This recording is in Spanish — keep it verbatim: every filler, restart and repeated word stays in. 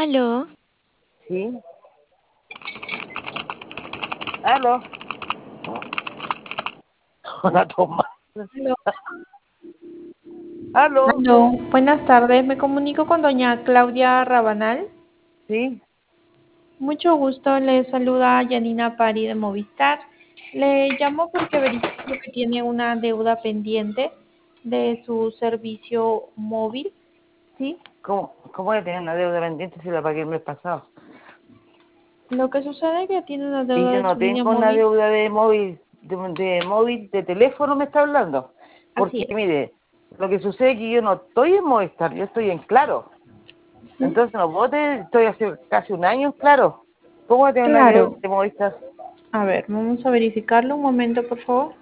Aló, Sí. Aló. Hola, toma. Aló, Aló. aló, buenas tardes. Me comunico con doña Claudia Rabanal. Sí. Mucho gusto, le saluda Yanina Pari de Movistar. Le llamo porque verifico que tiene una deuda pendiente de su servicio móvil, ¿sí? ¿Cómo, cómo voy a tener una deuda pendiente si la pagué el mes pasado? Lo que sucede es que tiene una Y deuda yo de no su línea tengo una móvil, deuda de móvil, de, de móvil, de teléfono me está hablando. así Porque, es. mire, lo que sucede es que yo no estoy en Movistar, yo estoy en Claro. ¿Mm? Entonces no puedo tener, estoy hace casi un año en Claro. ¿Cómo voy a tener una deuda Claro. de Movistar? A ver, vamos a verificarlo un momento, por favor.